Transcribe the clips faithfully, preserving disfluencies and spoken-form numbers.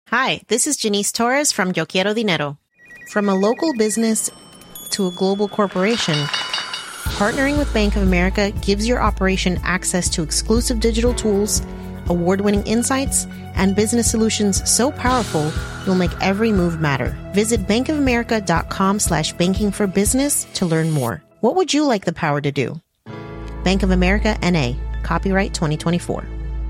Hi, this is Janice Torres from Yo Quiero Dinero. From a local business to a global corporation, partnering with Bank of America gives your operation access to exclusive digital tools, award-winning insights, and business solutions so powerful you'll make every move matter. Visit bankofamerica.com slash banking for business to learn more. What would you like the power to do? Bank of America, N A. Copyright twenty twenty-four.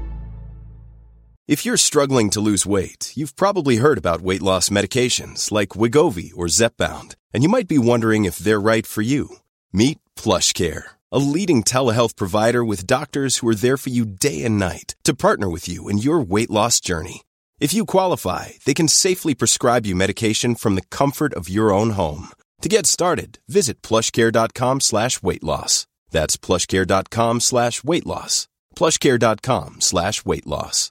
If you're struggling to lose weight, you've probably heard about weight loss medications like Wegovy or Zepbound, and you might be wondering if they're right for you. Meet PlushCare, a leading telehealth provider with doctors who are there for you day and night to partner with you in your weight loss journey. If you qualify, they can safely prescribe you medication from the comfort of your own home. To get started, visit plushcare.com slash weight loss. That's plushcare.com slash weight loss. plushcare.com slash weight loss.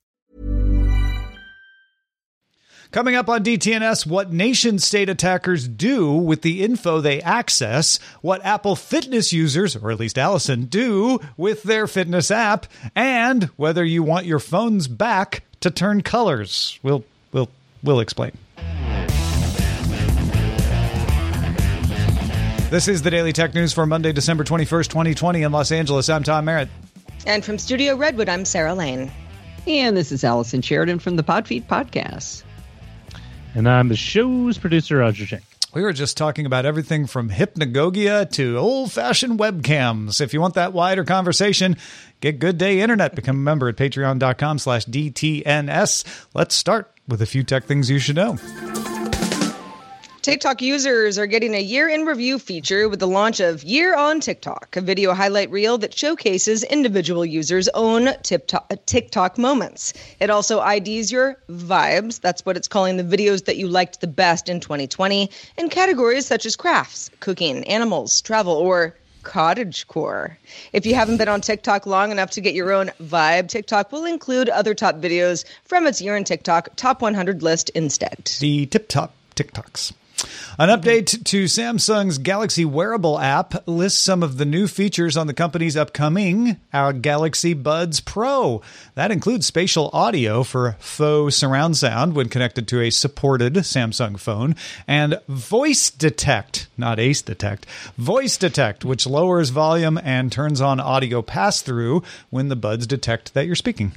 Coming up on D T N S, what nation-state attackers do with the info they access, what Apple Fitness users, or at least Allison, do with their fitness app, and whether you want your phones back to turn colors. We'll we'll we'll explain. This is the Daily Tech News for Monday, December twenty-first, twenty twenty in Los Angeles. I'm Tom Merritt. And from Studio Redwood, I'm Sarah Lane. And this is Allison Sheridan from the Podfeed Podcast. And I'm the show's producer, Roger Shank. We were just talking about everything from hypnagogia to old-fashioned webcams. If you want that wider conversation, get Good Day Internet. Become a member at patreon.com slash DTNS. Let's start with a few tech things you should know. TikTok users are getting a year in review feature with the launch of Year on TikTok, a video highlight reel that showcases individual users' own TikTok moments. It also I Ds your vibes, that's what it's calling the videos that you liked the best in twenty twenty, in categories such as crafts, cooking, animals, travel, or cottagecore. If you haven't been on TikTok long enough to get your own vibe, TikTok will include other top videos from its Year in TikTok Top one hundred list instead. The tip-top TikToks. An update to Samsung's Galaxy Wearable app lists some of the new features on the company's upcoming our Galaxy Buds Pro. That includes spatial audio for faux surround sound when connected to a supported Samsung phone, and Voice Detect, not Ace Detect, Voice Detect, which lowers volume and turns on audio pass-through when the buds detect that you're speaking.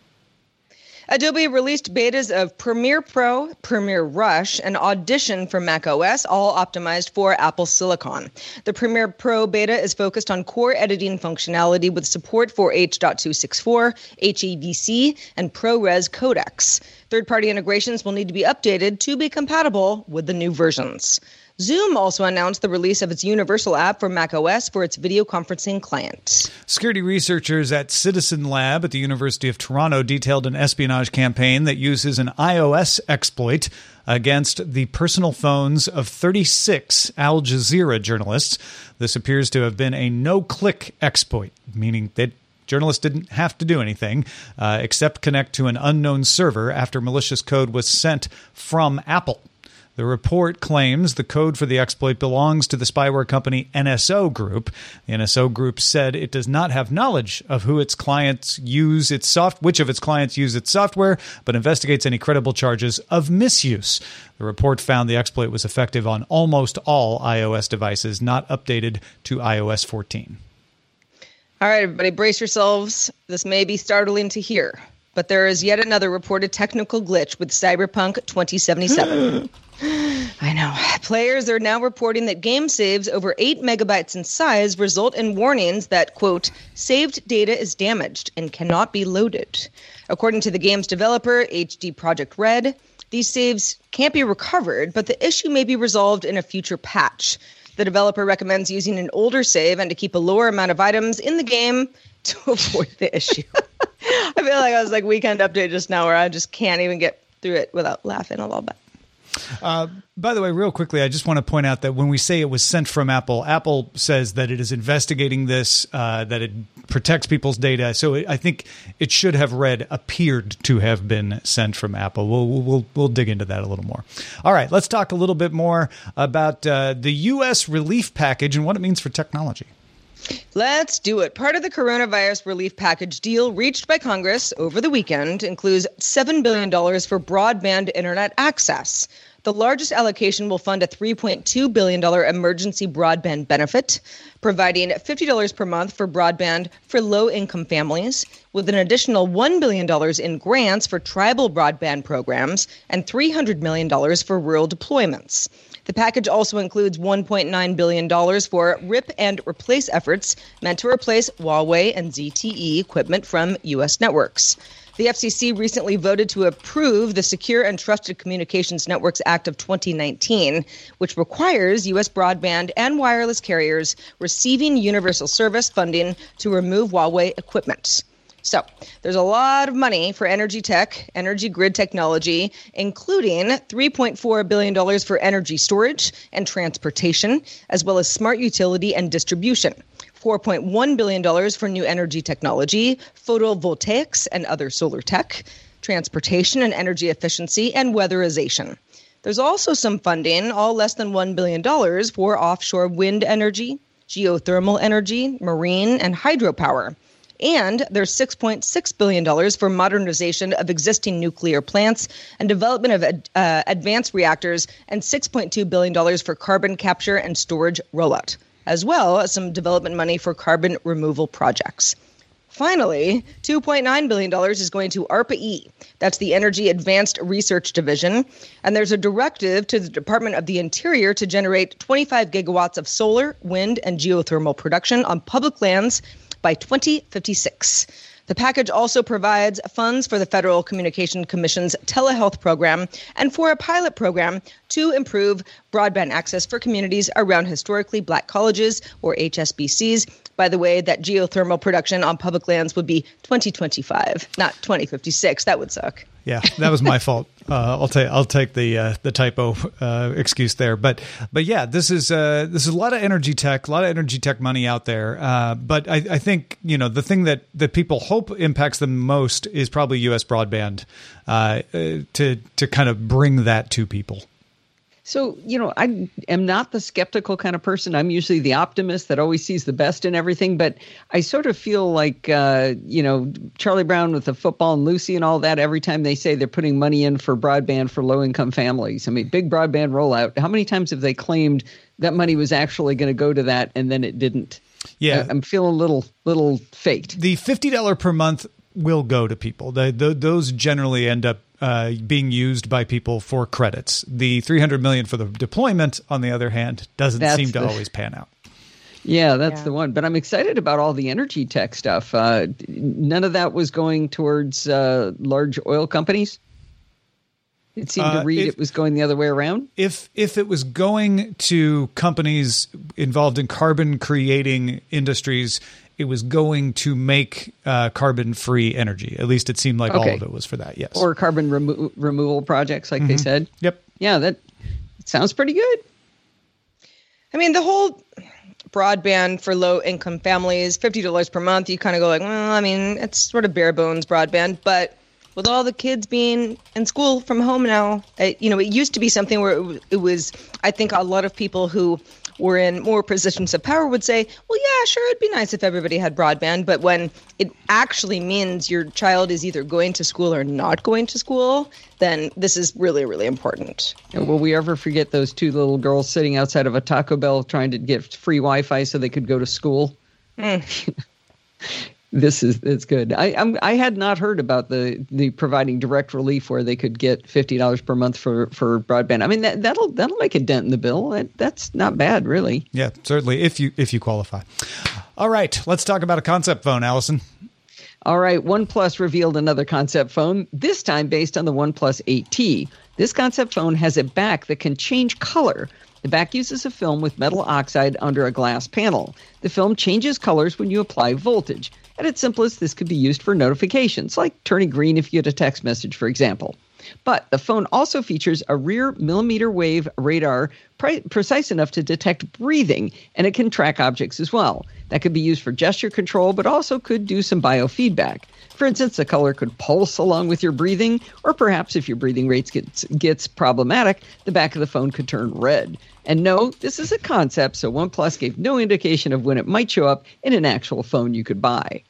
Adobe released betas of Premiere Pro, Premiere Rush, and Audition for macOS, all optimized for Apple Silicon. The Premiere Pro beta is focused on core editing functionality with support for H two sixty-four, H E V C, and ProRes codecs. Third-party integrations will need to be updated to be compatible with the new versions. Zoom also announced the release of its Universal app for macOS for its video conferencing client. Security researchers at Citizen Lab at the University of Toronto detailed an espionage campaign that uses an iOS exploit against the personal phones of thirty-six Al Jazeera journalists. This appears to have been a no-click exploit, meaning that journalists didn't have to do anything uh, except connect to an unknown server after malicious code was sent from Apple. The report claims the code for the exploit belongs to the spyware company N S O Group. The N S O Group said it does not have knowledge of who its clients use its soft, which of its clients use its software, but investigates any credible charges of misuse. The report found the exploit was effective on almost all iOS devices, not updated to i O S fourteen. All right, everybody, brace yourselves. This may be startling to hear, but there is yet another reported technical glitch with Cyberpunk twenty seventy-seven. I know. Players are now reporting that game saves over eight megabytes in size result in warnings that, quote, saved data is damaged and cannot be loaded. According to the game's developer, H D Projekt Red, these saves can't be recovered, but the issue may be resolved in a future patch. The developer recommends using an older save and to keep a lower amount of items in the game to avoid the issue. I feel like I was like Weekend Update just now where I just can't even get through it without laughing a little bit. Uh, by the way, real quickly, I just want to point out that when we say it was sent from Apple, Apple says that it is investigating this, uh, that it protects people's data. So it, I think it should have read appeared to have been sent from Apple. We'll, we'll, we'll dig into that a little more. All right, let's talk a little bit more about uh, the U S relief package and what it means for technology. Let's do it. Part of the coronavirus relief package deal reached by Congress over the weekend includes seven billion dollars for broadband internet access. The largest allocation will fund a three point two billion dollars emergency broadband benefit, providing fifty dollars per month for broadband for low-income families, with an additional one billion dollars in grants for tribal broadband programs and three hundred million dollars for rural deployments. The package also includes one point nine billion dollars for rip and replace efforts meant to replace Huawei and Z T E equipment from U S networks. The F C C recently voted to approve the Secure and Trusted Communications Networks Act of twenty nineteen, which requires U S broadband and wireless carriers receiving universal service funding to remove Huawei equipment. So there's a lot of money for energy tech, energy grid technology, including three point four billion dollars for energy storage and transportation, as well as smart utility and distribution. four point one billion dollars for new energy technology, photovoltaics and other solar tech, transportation and energy efficiency, and weatherization. There's also some funding, all less than one billion dollars, for offshore wind energy, geothermal energy, marine, and hydropower. And there's six point six billion dollars for modernization of existing nuclear plants and development of uh, advanced reactors, and six point two billion dollars for carbon capture and storage rollout, as well as some development money for carbon removal projects. Finally, two point nine billion dollars is going to ARPA-E. That's the Energy Advanced Research Division. And there's a directive to the Department of the Interior to generate twenty-five gigawatts of solar, wind, and geothermal production on public lands by twenty fifty-six. The package also provides funds for the Federal Communications Commission's telehealth program and for a pilot program to improve broadband access for communities around historically black colleges, or H S B Cs. By the way, that geothermal production on public lands would be twenty twenty-five, not twenty fifty-six. That would suck. Yeah, that was my fault. Uh, I'll take I'll take the uh, the typo uh, excuse there, but but yeah, this is uh, this is a lot of energy tech, a lot of energy tech money out there. Uh, but I, I think you know the thing that, that people hope impacts them most is probably U S broadband uh, to to kind of bring that to people. So, you know, I am not the skeptical kind of person. I'm usually the optimist that always sees the best in everything. But I sort of feel like, uh, you know, Charlie Brown with the football and Lucy and all that, every time they say they're putting money in for broadband for low-income families. I mean, big broadband rollout. How many times have they claimed that money was actually going to go to that and then it didn't? Yeah. I, I'm feeling a little, little faked. The fifty dollars per month will go to people. The, the, those generally end up Uh, being used by people for credits. The three hundred million dollars for the deployment, on the other hand, doesn't that's seem to the, always pan out. Yeah, that's yeah. the one. But I'm excited about all the energy tech stuff. Uh, none of that was going towards uh, large oil companies. It seemed Uh, to read if, it was going the other way around. If if it was going to companies involved in carbon creating industries, it was going to make uh, carbon-free energy. At least it seemed like okay. all of it was for that, yes. Or carbon remo- removal projects, like Mm-hmm. they said. Yep. Yeah, that sounds pretty good. I mean, the whole broadband for low-income families, fifty dollars per month, you kind of go like, well, I mean, it's sort of bare bones broadband. But with all the kids being in school from home now, it, you know, it used to be something where it, it was, I think a lot of people who were in more positions of power would say, well, yeah, sure, it'd be nice if everybody had broadband. But when it actually means your child is either going to school or not going to school, then this is really, really important. And will we ever forget those two little girls sitting outside of a Taco Bell trying to get free Wi-Fi so they could go to school? Mm. This is it's good. I I'm, I had not heard about the, the providing direct relief where they could get fifty dollars per month for, for broadband. I mean that that'll that'll make a dent in the bill. That, that's not bad, really. Yeah, certainly if you if you qualify. All right, let's talk about a concept phone, Allison. All right, OnePlus revealed another concept phone, this time based on the OnePlus eight T. This concept phone has a back that can change color. The back uses a film with metal oxide under a glass panel. The film changes colors when you apply voltage. At its simplest, this could be used for notifications, like turning green if you get a text message, for example. But the phone also features a rear millimeter wave radar pre- precise enough to detect breathing, and it can track objects as well. That could be used for gesture control, but also could do some biofeedback. For instance, the color could pulse along with your breathing, or perhaps if your breathing rate gets, gets problematic, the back of the phone could turn red. And no, this is a concept, so OnePlus gave no indication of when it might show up in an actual phone you could buy.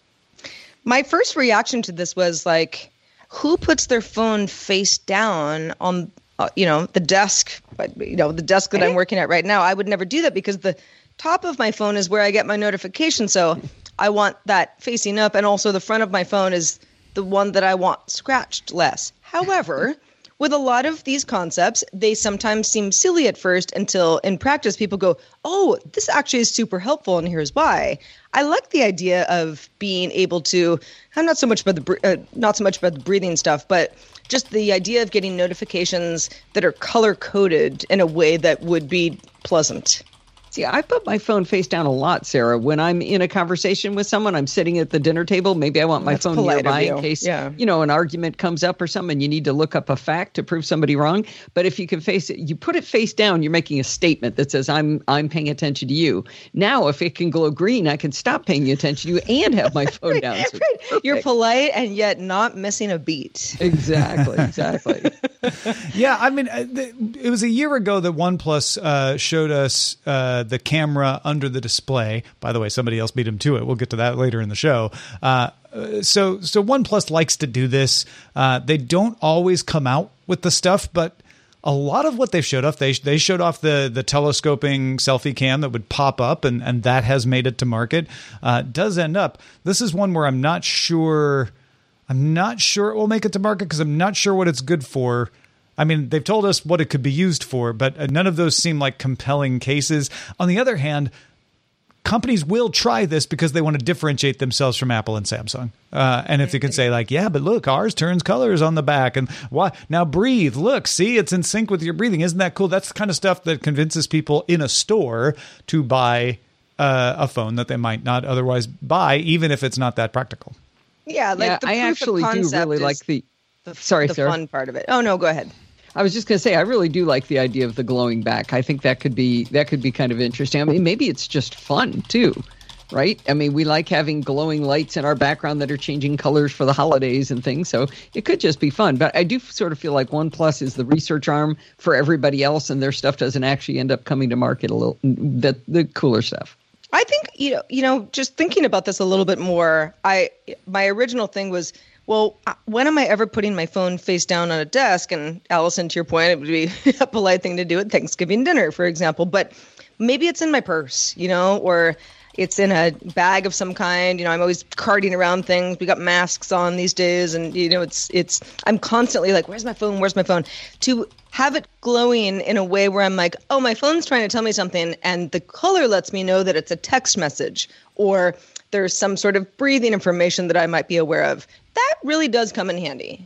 My first reaction to this was like, who puts their phone face down on, uh, you know, the desk, you know, the desk that I'm working at right now? I would never do that because the top of my phone is where I get my notifications. So I want that facing up. And also the front of my phone is the one that I want scratched less. However, with a lot of these concepts, they sometimes seem silly at first until in practice people go, oh, this actually is super helpful and here's why. I like the idea of being able to, I'm not so much about the uh, not so much about the breathing stuff, but just the idea of getting notifications that are color coded in a way that would be pleasant. See, I put my phone face down a lot, Sarah. When I'm in a conversation with someone, I'm sitting at the dinner table. Maybe I want my That's phone nearby in case, yeah. you know, an argument comes up or something and you need to look up a fact to prove somebody wrong. But if you can face it, you put it face down, you're making a statement that says, I'm I'm paying attention to you. Now, if it can glow green, I can stop paying attention to you and have my phone down. So you're polite and yet not missing a beat. Exactly, exactly. Yeah, I mean, it was a year ago that OnePlus uh, showed us uh, the camera under the display. By the way, somebody else beat him to it. We'll get to that later in the show. Uh, so, so OnePlus likes to do this. Uh, they don't always come out with the stuff, but a lot of what they've showed off, they they showed off the the telescoping selfie cam that would pop up, and and that has made it to market. Uh, does end up. This is one where I'm not sure. I'm not sure it will make it to market because I'm not sure what it's good for. I mean, they've told us what it could be used for, but none of those seem like compelling cases. On the other hand, companies will try this because they want to differentiate themselves from Apple and Samsung. Uh, and if they can say like, yeah, but look, ours turns colors on the back, and why now breathe, look, see, it's in sync with your breathing. Isn't that cool? That's the kind of stuff that convinces people in a store to buy uh, a phone that they might not otherwise buy, even if it's not that practical. Yeah, like yeah, the I actually do really like the, the sorry, the Sarah. fun part of it. Oh no, go ahead. I was just going to say, I really do like the idea of the glowing back. I think that could be that could be kind of interesting. I mean, maybe it's just fun too, right? I mean, we like having glowing lights in our background that are changing colors for the holidays and things. So it could just be fun. But I do sort of feel like OnePlus is the research arm for everybody else, and their stuff doesn't actually end up coming to market a little. The the cooler stuff. I think, you know, you know, just thinking about this a little bit more, I my original thing was, well, when am I ever putting my phone face down on a desk? And Allison, to your point, it would be a polite thing to do at Thanksgiving dinner, for example. But maybe it's in my purse, you know, or it's in a bag of some kind. You know, I'm always carting around things. We got masks on these days, and you know, it's it's. I'm constantly like, "Where's my phone? Where's my phone?" To have it glowing in a way where I'm like, "Oh, my phone's trying to tell me something," and the color lets me know that it's a text message or there's some sort of breathing information that I might be aware of. That really does come in handy.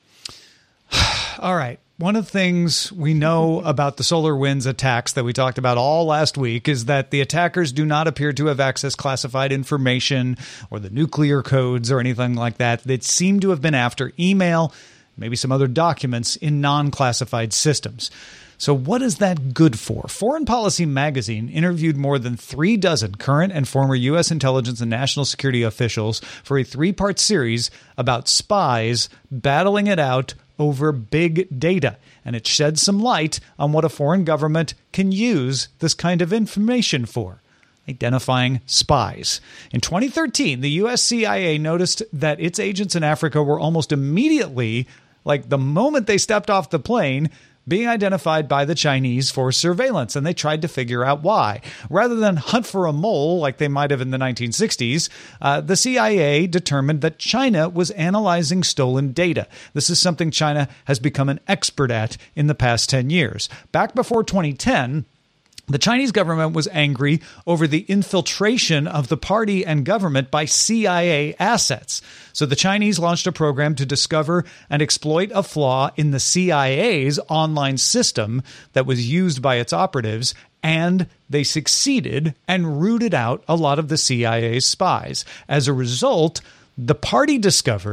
All right. One of the things we know about the SolarWinds attacks that we talked about all last week is that the attackers do not appear to have accessed classified information or the nuclear codes or anything like that. They seem to have been after email, maybe some other documents in non-classified systems. So what is that good for? Foreign Policy Magazine interviewed more than three dozen current and former U S intelligence and national security officials for a three-part series about spies battling it out over big data. And it sheds some light on what a foreign government can use this kind of information for. Identifying spies. In twenty thirteen, the U S C I A noticed that its agents in Africa were almost immediately, like the moment they stepped off the plane, being identified by the Chinese for surveillance, and they tried to figure out why. Rather than hunt for a mole like they might have in the nineteen sixties, uh, the C I A determined that China was analyzing stolen data. This is something China has become an expert at in the past ten years. Back before twenty ten, the Chinese government was angry over the infiltration of the party and government by C I A assets. So the Chinese launched a program to discover and exploit a flaw in the C I A's online system that was used by its operatives, and they succeeded and rooted out a lot of the C I A's spies. As a result, the party discovered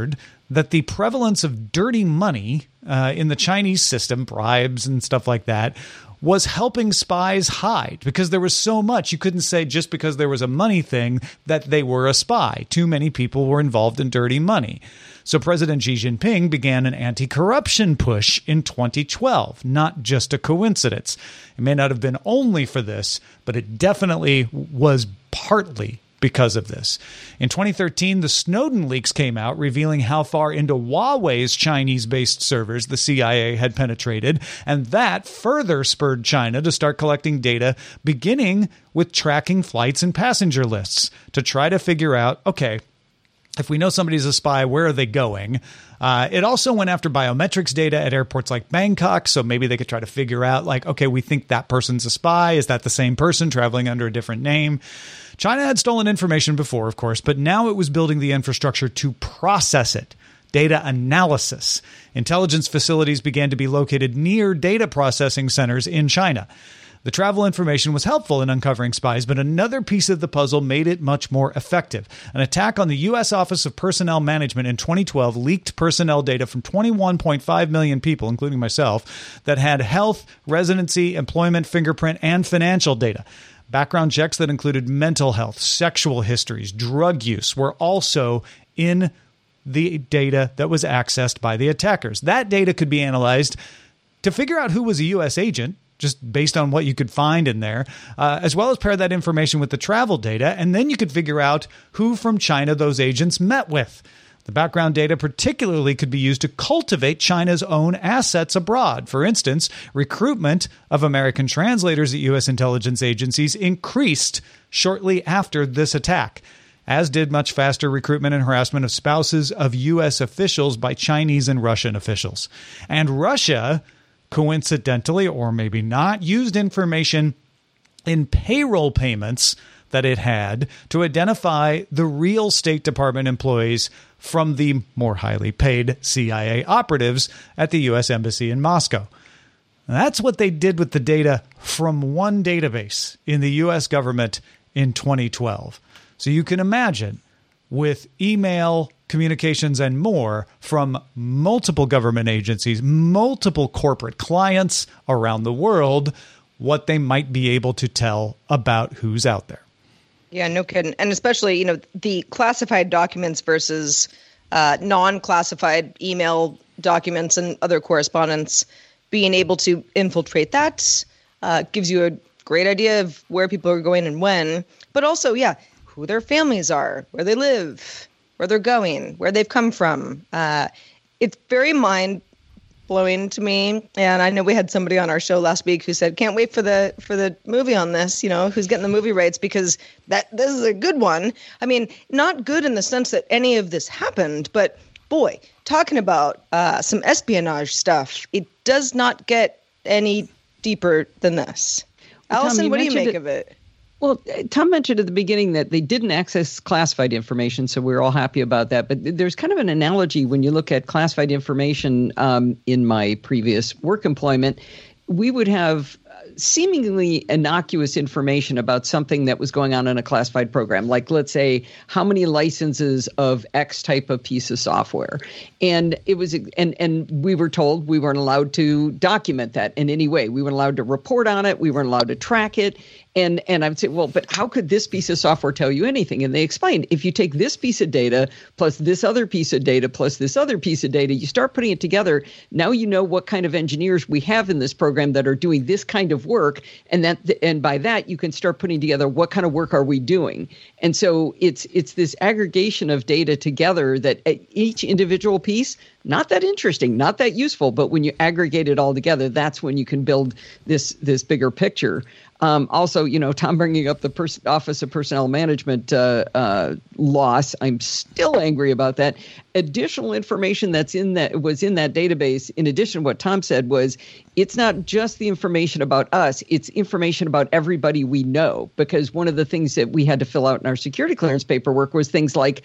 that the prevalence of dirty money uh, in the Chinese system, bribes and stuff like that, was helping spies hide because there was so much. You couldn't say just because there was a money thing that they were a spy. Too many people were involved in dirty money. So President Xi Jinping began an anti-corruption push in twenty twelve, not just a coincidence. It may not have been only for this, but it definitely was partly because of this. In twenty thirteen, the Snowden leaks came out, revealing how far into Huawei's Chinese-based servers the C I A had penetrated, and that further spurred China to start collecting data, beginning with tracking flights and passenger lists, to try to figure out, okay, if we know somebody's a spy, where are they going? Uh, it also went after biometrics data at airports like Bangkok, so maybe they could try to figure out, like, okay, we think that person's a spy. Is that the same person traveling under a different name? China had stolen information before, of course, but now it was building the infrastructure to process it. Data analysis. Intelligence facilities began to be located near data processing centers in China. The travel information was helpful in uncovering spies, but another piece of the puzzle made it much more effective. An attack on the U S Office of Personnel Management in twenty twelve leaked personnel data from twenty-one point five million people, including myself, that had health, residency, employment, fingerprint, and financial data. Background checks that included mental health, sexual histories, drug use were also in the data that was accessed by the attackers. That data could be analyzed to figure out who was a U S agent, just based on what you could find in there, uh, as well as pair that information with the travel data, and then you could figure out who from China those agents met with. The background data particularly could be used to cultivate China's own assets abroad. For instance, recruitment of American translators at U S intelligence agencies increased shortly after this attack, as did much faster recruitment and harassment of spouses of U S officials by Chinese and Russian officials. And Russia, coincidentally, or maybe not, used information in payroll payments that it had to identify the real State Department employees from the more highly paid C I A operatives at the U S Embassy in Moscow. And that's what they did with the data from one database in the U S government in twenty twelve. So you can imagine, with email, communications, and more from multiple government agencies, multiple corporate clients around the world, what they might be able to tell about who's out there. Yeah, no kidding. And especially, you know, the classified documents versus uh, non-classified email documents and other correspondence, being able to infiltrate that uh, gives you a great idea of where people are going and when, but also, yeah, who their families are, where they live, where they're going, where they've come from. Uh, it's very mind blowing to me. And I know we had somebody on our show last week who said, can't wait for the for the movie on this, you know, who's getting the movie rights, because that this is a good one. I mean, not good in the sense that any of this happened, but boy, talking about uh, some espionage stuff, it does not get any deeper than this. Well, Allison, Tom, what do you make it- of it? Well, Tom mentioned at the beginning that they didn't access classified information, so we're all happy about that. But there's kind of an analogy when you look at classified information um, in my previous work employment. We would have seemingly innocuous information about something that was going on in a classified program, like, let's say, how many licenses of X type of piece of software. And it was, and and we were told we weren't allowed to document that in any way. We weren't allowed to report on it. We weren't allowed to track it. And and I would say, well, but how could this piece of software tell you anything? And they explained, if you take this piece of data plus this other piece of data plus this other piece of data, you start putting it together. Now you know what kind of engineers we have in this program that are doing this kind of work. And that and by that, you can start putting together what kind of work are we doing. And so it's it's this aggregation of data together that each individual piece, not that interesting, not that useful, but when you aggregate it all together, that's when you can build this this bigger picture. Um, also, you know, Tom bringing up the pers- Office of Personnel Management uh, uh, loss, I'm still angry about that. Additional information that's in that was in that database, in addition to what Tom said, was it's not just the information about us, it's information about everybody we know. Because one of the things that we had to fill out in our security clearance paperwork was things like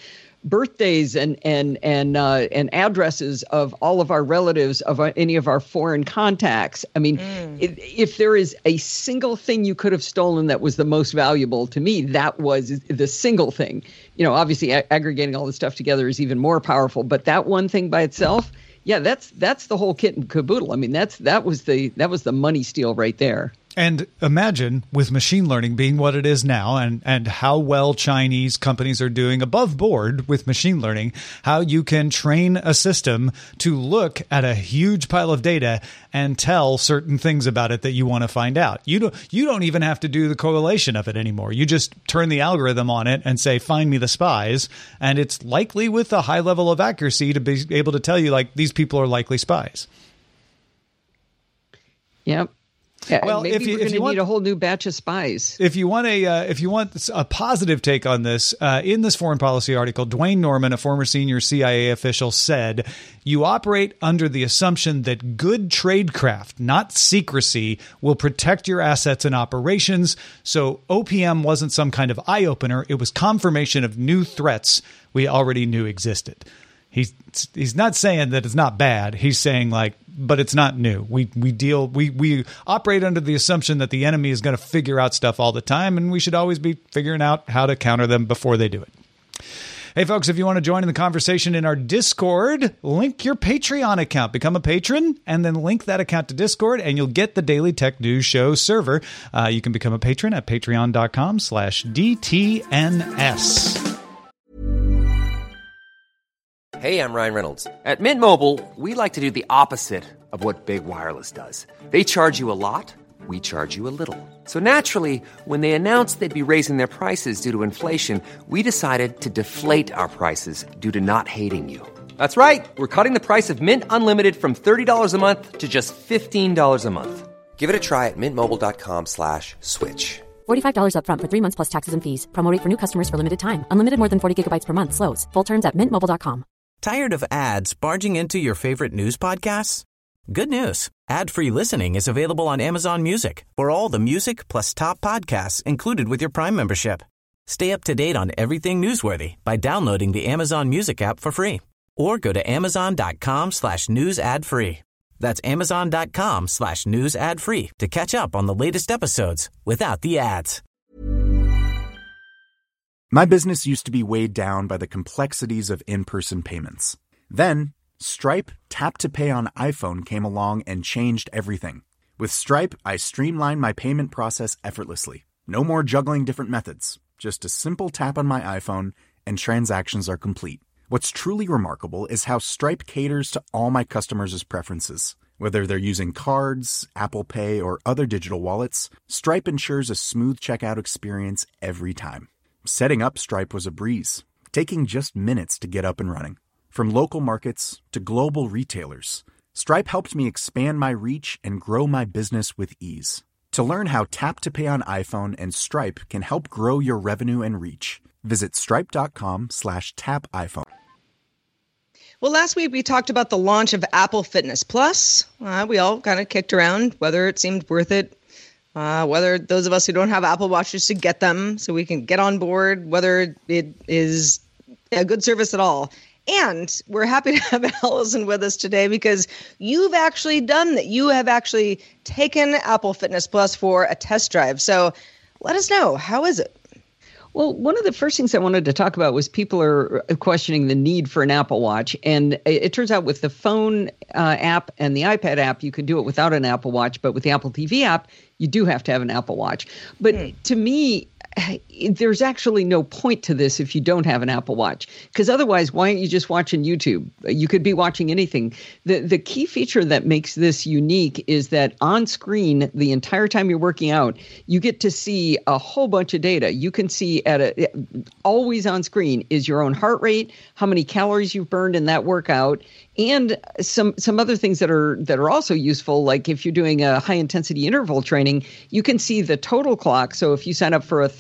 birthdays and and and uh, and addresses of all of our relatives, of uh, any of our foreign contacts. I mean, mm. if, if there is a single thing you could have stolen that was the most valuable to me, that was the single thing. You know, obviously a- aggregating all this stuff together is even more powerful, but that one thing by itself, yeah, that's that's the whole kit and caboodle. I mean, that's that was the that was the money steal right there. And imagine with machine learning being what it is now, and, and how well Chinese companies are doing above board with machine learning, how you can train a system to look at a huge pile of data and tell certain things about it that you want to find out. You don't, you don't even have to do the correlation of it anymore. You just turn the algorithm on it and say, find me the spies. And it's likely with a high level of accuracy to be able to tell you, like, these people are likely spies. Yep. Yeah, well, maybe if you, we're going if you to want, need a whole new batch of spies. If you want a, uh, if you want a positive take on this, uh, in this foreign policy article, Dwayne Norman, a former senior C I A official, said, "You operate under the assumption that good tradecraft, not secrecy, will protect your assets and operations. So O P M wasn't some kind of eye opener; it was confirmation of new threats we already knew existed." He's he's not saying that it's not bad. He's saying, like, but it's not new. We we deal we we operate under the assumption that the enemy is going to figure out stuff all the time, and we should always be figuring out how to counter them before they do it. Hey, folks, if you want to join in the conversation in our Discord, link your Patreon account. Become a patron, and then link that account to Discord, and you'll get the Daily Tech News Show server. Uh, you can become a patron at patreon.com slash DTNS. Hey, I'm Ryan Reynolds. At Mint Mobile, we like to do the opposite of what Big Wireless does. They charge you a lot, we charge you a little. So naturally, when they announced they'd be raising their prices due to inflation, we decided to deflate our prices due to not hating you. That's right. We're cutting the price of Mint Unlimited from thirty dollars a month to just fifteen dollars a month. Give it a try at mintmobile.com slash switch. forty-five dollars up front for three months plus taxes and fees. Promo rate for new customers for limited time. Unlimited more than forty gigabytes per month. Slows full terms at mint mobile dot com. Tired of ads barging into your favorite news podcasts? Good news. Ad-free listening is available on Amazon Music for all the music plus top podcasts included with your Prime membership. Stay up to date on everything newsworthy by downloading the Amazon Music app for free or go to amazon.com slash news ad free. That's amazon.com slash news ad free to catch up on the latest episodes without the ads. My business used to be weighed down by the complexities of in-person payments. Then, Stripe Tap to Pay on iPhone came along and changed everything. With Stripe, I streamlined my payment process effortlessly. No more juggling different methods. Just a simple tap on my iPhone and transactions are complete. What's truly remarkable is how Stripe caters to all my customers' preferences. Whether they're using cards, Apple Pay, or other digital wallets, Stripe ensures a smooth checkout experience every time. Setting up Stripe was a breeze, taking just minutes to get up and running. From local markets to global retailers, Stripe helped me expand my reach and grow my business with ease. To learn how Tap to Pay on iPhone and Stripe can help grow your revenue and reach, visit stripe.com slash tap iPhone. Well, last week we talked about the launch of Apple Fitness Plus. Uh, we all kind of kicked around whether it seemed worth it. Uh, whether those of us who don't have Apple Watches should get them so we can get on board, whether it is a good service at all. And we're happy to have Allison with us today because you've actually done that. You have actually taken Apple Fitness Plus for a test drive. So let us know, how is it? Well, one of the first things I wanted to talk about was people are questioning the need for an Apple Watch. And it turns out with the phone uh, app and the iPad app, you could do it without an Apple Watch. But with the Apple T V app, you do have to have an Apple Watch. But hmm. to me, there's actually no point to this if you don't have an Apple Watch, because otherwise, why aren't you just watching YouTube? You could be watching anything. The the key feature that makes this unique is that on screen, the entire time you're working out, you get to see a whole bunch of data. You can see at a always on screen is your own heart rate, how many calories you've burned in that workout, and some some other things that are that are also useful, like if you're doing a high intensity interval training, you can see the total clock. So if you sign up for a thirty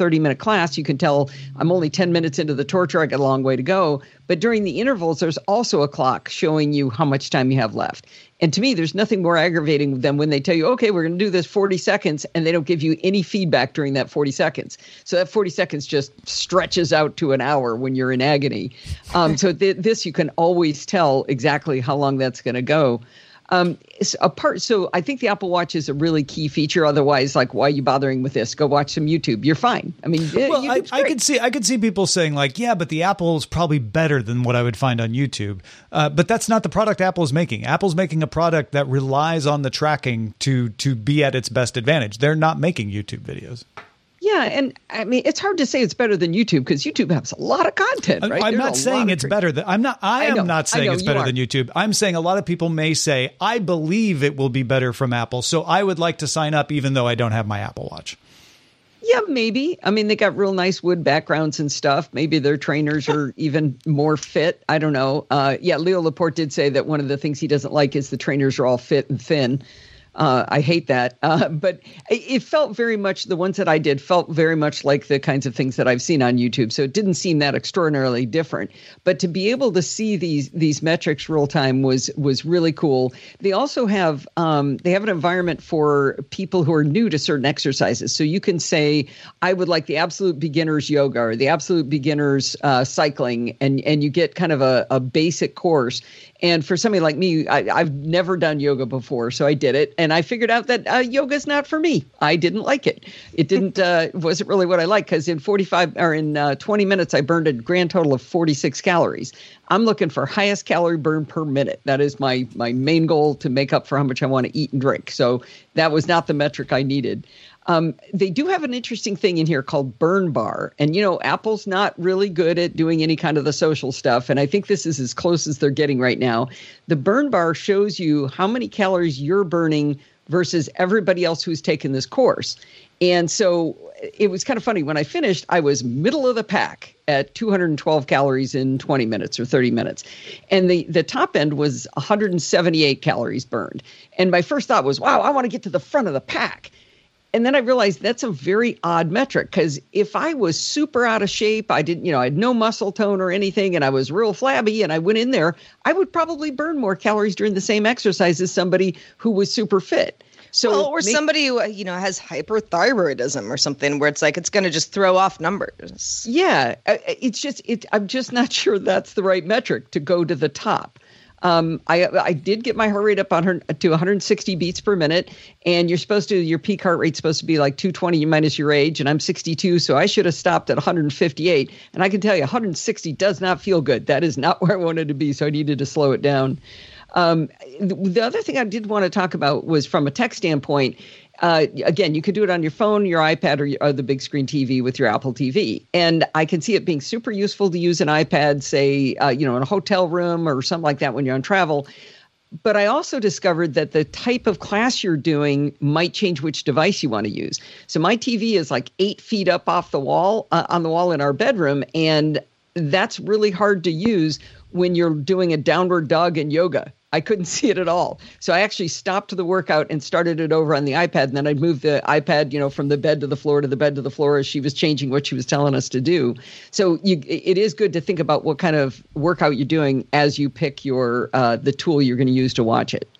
thirty minute class, you can tell I'm only ten minutes into the torture. I got a long way to go. But during the intervals, there's also a clock showing you how much time you have left. And to me, there's nothing more aggravating than when they tell you, okay, we're going to do this forty seconds, and they don't give you any feedback during that forty seconds. So that forty seconds just stretches out to an hour when you're in agony. Um, so th- this, you can always tell exactly how long that's going to go. Um, apart, so I think the Apple Watch is a really key feature. Otherwise, like, why are you bothering with this? Go watch some YouTube. You're fine. I mean, well, I, I could see, I could see people saying like, yeah, but the Apple is probably better than what I would find on YouTube. Uh, but that's not the product Apple is making. Apple's making a product that relies on the tracking to to be at its best advantage. They're not making YouTube videos. Yeah, and I mean, it's hard to say it's better than YouTube because YouTube has a lot of content, right? I'm There's not saying it's better than I'm not. I, I am know, not saying it's better than YouTube. I'm saying a lot of people may say I believe it will be better from Apple, so I would like to sign up even though I don't have my Apple Watch. Yeah, maybe. I mean, they got real nice wood backgrounds and stuff. Maybe their trainers are even more fit. I don't know. Uh, yeah, Leo Laporte did say that one of the things he doesn't like is the trainers are all fit and thin. Uh, I hate that. Uh, but it felt very much, the ones that I did felt very much like the kinds of things that I've seen on YouTube. So it didn't seem that extraordinarily different. But to be able to see these these metrics real time was was really cool. They also have um, they have an environment for people who are new to certain exercises. So you can say, I would like the absolute beginner's yoga or the absolute beginner's uh, cycling, and and you get kind of a, a basic course. And for somebody like me, I, I've never done yoga before, so I did it. And I figured out that uh, yoga is not for me. I didn't like it. It didn't uh, wasn't really what I liked because in forty-five or in uh, twenty minutes, I burned a grand total of forty-six calories. I'm looking for highest calorie burn per minute. That is my my main goal to make up for how much I want to eat and drink. So that was not the metric I needed. Um, they do have an interesting thing in here called Burn Bar. And, you know, Apple's not really good at doing any kind of the social stuff. And I think this is as close as they're getting right now. The Burn Bar shows you how many calories you're burning versus everybody else who's taken this course. And so it was kind of funny. When I finished, I was middle of the pack at two hundred twelve calories in twenty minutes or thirty minutes. And the, the top end was one hundred seventy-eight calories burned. And my first thought was, wow, I want to get to the front of the pack. And then I realized that's a very odd metric because if I was super out of shape, I didn't, you know, I had no muscle tone or anything, and I was real flabby and I went in there, I would probably burn more calories during the same exercise as somebody who was super fit. So, well, or make, somebody who, you know, has hyperthyroidism or something where it's like it's going to just throw off numbers. Yeah, it's just, it, I'm just not sure that's the right metric to go to the top. Um, I I did get my heart rate up on her to one hundred sixty beats per minute, and you're supposed to, your peak heart rate's supposed to be like two twenty minus your age, and I'm sixty-two, so I should have stopped at one hundred fifty-eight. And I can tell you, one hundred sixty does not feel good. That is not where I wanted to be, so I needed to slow it down. Um, the, the other thing I did want to talk about was from a tech standpoint. Uh, again, you could do it on your phone, your iPad, or, your, or the big screen T V with your Apple T V. And I can see it being super useful to use an iPad, say, uh, you know, in a hotel room or something like that when you're on travel. But I also discovered that the type of class you're doing might change which device you want to use. So my T V is like eight feet up off the wall, uh, on the wall in our bedroom. And that's really hard to use when you're doing a downward dog in yoga. I couldn't see it at all. So I actually stopped the workout and started it over on the iPad. And then I'd move the iPad, you know, from the bed to the floor to the bed to the floor as she was changing what she was telling us to do. So you, it is good to think about what kind of workout you're doing as you pick your uh, the tool you're going to use to watch it.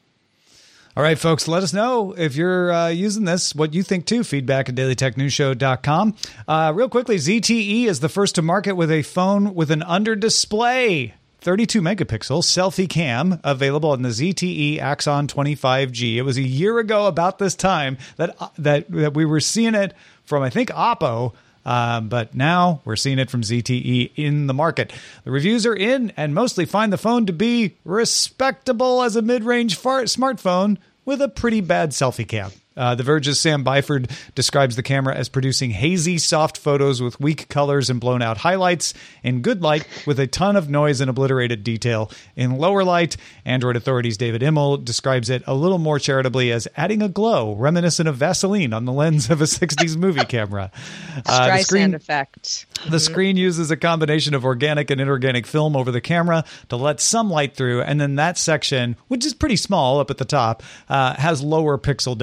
All right, folks, let us know if you're uh, using this, what you think too. Feedback at daily tech news show dot com. Uh, real quickly, Z T E is the first to market with a phone with an under-display thirty-two megapixel selfie cam available on the Z T E Axon twenty-five G. It was a year ago about this time that that, that we were seeing it from, I think, Oppo. Um, but now we're seeing it from Z T E in the market. The reviews are in and mostly find the phone to be respectable as a mid-range far- smartphone with a pretty bad selfie cam. Uh, the Verge's Sam Byford describes the camera as producing hazy, soft photos with weak colors and blown-out highlights. In good light, with a ton of noise and obliterated detail. In lower light, Android Authority's David Immel describes it a little more charitably as adding a glow reminiscent of Vaseline on the lens of a sixties movie camera. Uh, the screen effect. The screen uses a combination of organic and inorganic film over the camera to let some light through, and then that section, which is pretty small up at the top, uh, has lower pixel density.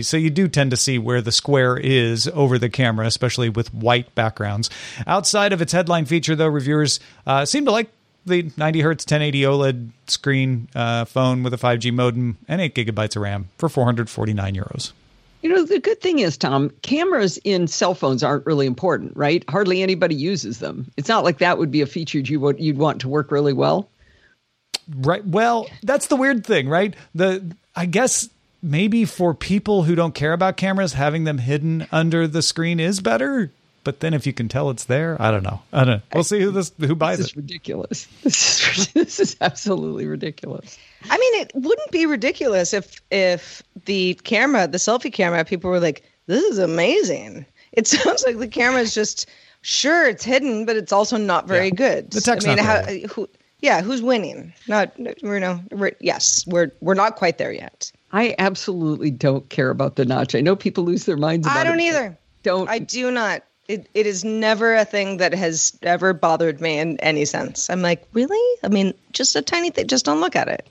these. So you do tend to see where the square is over the camera, especially with white backgrounds. Outside of its headline feature, though, reviewers uh, seem to like the ninety hertz ten eighty OLED screen uh, phone with a five G modem and eight gigabytes of RAM for four hundred forty-nine euros. You know, the good thing is, Tom, cameras in cell phones aren't really important, right? Hardly anybody uses them. It's not like that would be a feature you would, you'd want to work really well. Right. Well, that's the weird thing, right? The I guess maybe for people who don't care about cameras, having them hidden under the screen is better. But then if you can tell it's there, I don't know. I don't know. We'll see who this who buys this is it. Ridiculous. This is this is absolutely ridiculous. I mean, it wouldn't be ridiculous if if the camera, the selfie camera, people were like, "This is amazing." It sounds like the camera is just sure it's hidden, but it's also not very yeah. good. The tech's I mean, not how, who, yeah, who's winning? Not we're no. We're, yes, we're we're not quite there yet. I absolutely don't care about the notch. I know people lose their minds about it. I don't it, either. Don't. I do not. It it is never a thing that has ever bothered me in any sense. I'm like, really? I mean, just a tiny thing. Just don't look at it.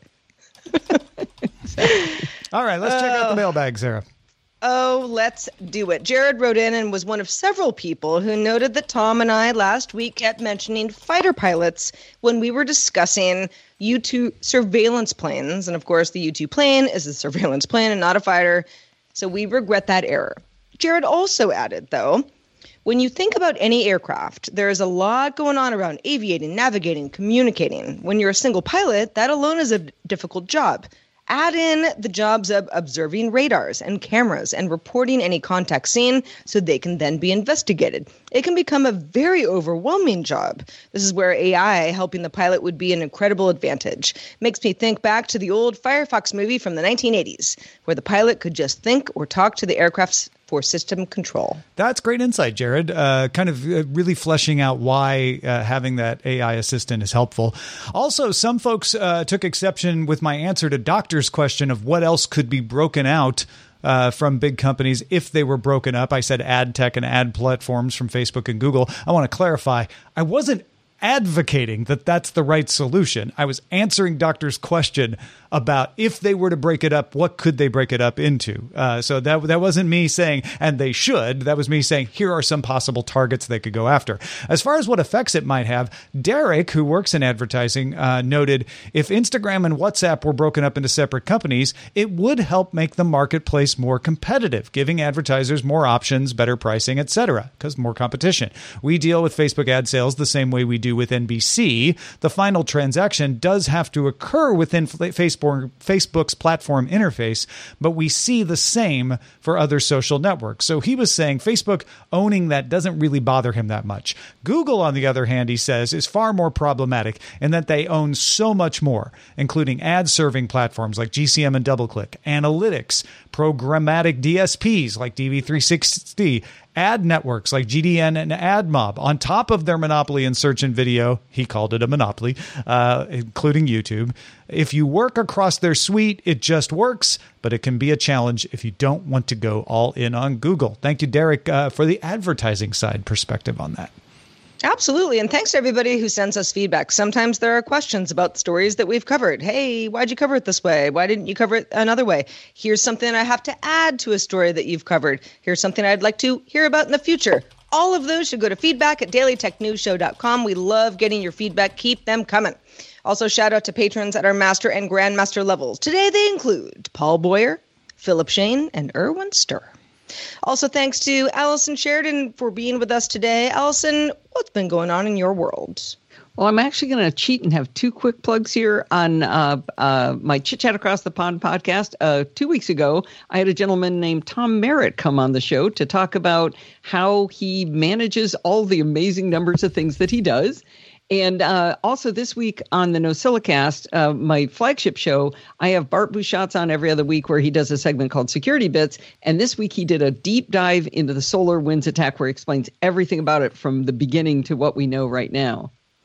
All right, let's check out the mailbag, Sarah. Oh, let's do it. Jared wrote in and was one of several people who noted that Tom and I last week kept mentioning fighter pilots when we were discussing U two surveillance planes. And of course, the U two plane is a surveillance plane and not a fighter. So we regret that error. Jared also added, though, when you think about any aircraft, there is a lot going on around aviating, navigating, communicating. When you're a single pilot, that alone is a difficult job. Add in the jobs of observing radars and cameras and reporting any contact seen so they can then be investigated. It can become a very overwhelming job. This is where A I helping the pilot would be an incredible advantage. Makes me think back to the old Firefox movie from the nineteen eighties, where the pilot could just think or talk to the aircraft's for system control. That's great insight, Jared. Uh, kind of uh, really fleshing out why uh, having that A I assistant is helpful. Also, some folks uh, took exception with my answer to Doctor's question of what else could be broken out uh, from big companies if they were broken up. I said ad tech and ad platforms from Facebook and Google. I want to clarify. I wasn't advocating that that's the right solution. I was answering Doctor's question about if they were to break it up, what could they break it up into? Uh, so that that wasn't me saying, and they should. That was me saying, here are some possible targets they could go after. As far as what effects it might have, Derek, who works in advertising, uh, noted if Instagram and WhatsApp were broken up into separate companies, it would help make the marketplace more competitive, giving advertisers more options, better pricing, et cetera, because more competition. We deal with Facebook ad sales the same way we do with N B C. The final transaction does have to occur within Facebook Facebook's platform interface, but we see the same for other social networks. So he was saying Facebook owning that doesn't really bother him that much. Google, on the other hand, he says, is far more problematic in that they own so much more, including ad-serving platforms like G C M and DoubleClick, analytics, programmatic D S Ps like D V three sixty, ad networks like G D N and AdMob, on top of their monopoly in search and video. He called it a monopoly, uh, including YouTube. If you work across their suite, it just works, but it can be a challenge if you don't want to go all in on Google. Thank you, Derek, uh, for the advertising side perspective on that. Absolutely. And thanks to everybody who sends us feedback. Sometimes there are questions about stories that we've covered. Hey, why'd you cover it this way? Why didn't you cover it another way? Here's something I have to add to a story that you've covered. Here's something I'd like to hear about in the future. All of those should go to feedback at daily tech news show dot com. We love getting your feedback. Keep them coming. Also, shout out to patrons at our master and grandmaster levels. Today they include Paul Boyer, Philip Shane, and Erwin Sturr. Also, thanks to Allison Sheridan for being with us today. Allison, what's been going on in your world? Well, I'm actually going to cheat and have two quick plugs here on uh, uh, my Chit Chat Across the Pond podcast. Uh, two weeks ago, I had a gentleman named Tom Merritt come on the show to talk about how he manages all the amazing numbers of things that he does. And uh, also this week on the NosillaCast, uh, my flagship show, I have Bart Busschots on every other week where he does a segment called Security Bits. And this week he did a deep dive into the SolarWinds attack where he explains everything about it from the beginning to what we know right now.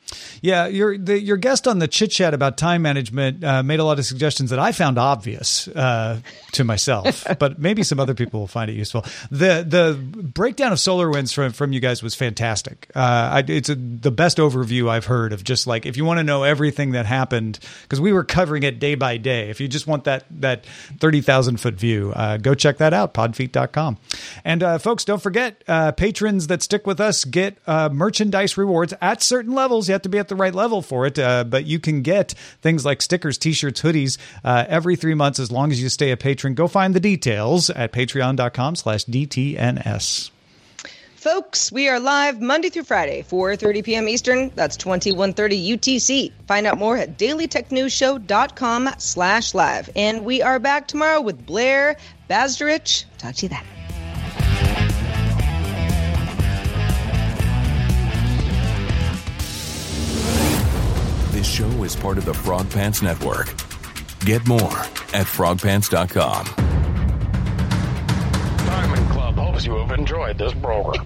Yeah, your the, your guest on the Chit Chat about time management uh, made a lot of suggestions that I found obvious uh, to myself, but maybe some other people will find it useful. The the breakdown of SolarWinds from from you guys was fantastic. Uh, I, it's a, the best overview I've heard of just like if you want to know everything that happened, because we were covering it day by day. If you just want that that thirty thousand foot view, uh, go check that out, podfeet dot com. And uh, folks, don't forget, uh, patrons that stick with us get uh, merchandise rewards at certain levels. You have to be at the right level for it, uh, but you can get things like stickers, t-shirts, hoodies uh, every three months as long as you stay a patron. Go find the details at patreon dot com slash D T N S. Folks, we are live Monday through Friday, four thirty p.m. Eastern. That's twenty-one thirty U T C. Find out more at daily tech news show dot com slash live. And we are back tomorrow with Blair Bazdarich. Talk to you then. This show is part of the Frog Pants Network. Get more at frog pants dot com. Diamond Club hopes you have enjoyed this program.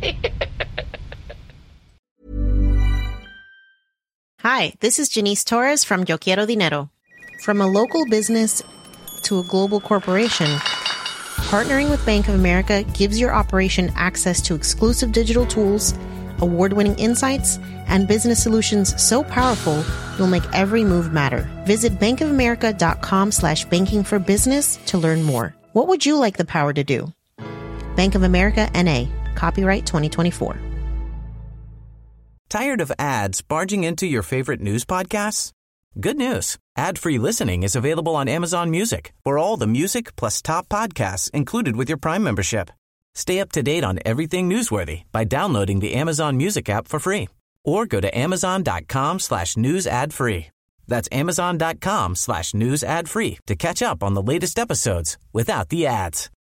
Hi, this is Janice Torres from Yo Quiero Dinero. From a local business to a global corporation, partnering with Bank of America gives your operation access to exclusive digital tools, award-winning insights, and business solutions so powerful you'll make every move matter. Visit bankofamerica.com slash banking for business to learn more. What would you like the power to do? Bank of America, N A. Copyright twenty twenty-four. Tired of ads barging into your favorite news podcasts? Good news. Ad-free listening is available on Amazon Music for all the music plus top podcasts included with your Prime membership. Stay up to date on everything newsworthy by downloading the Amazon Music app for free or go to amazon.com slash news ad free. That's amazon.com slash news ad free to catch up on the latest episodes without the ads.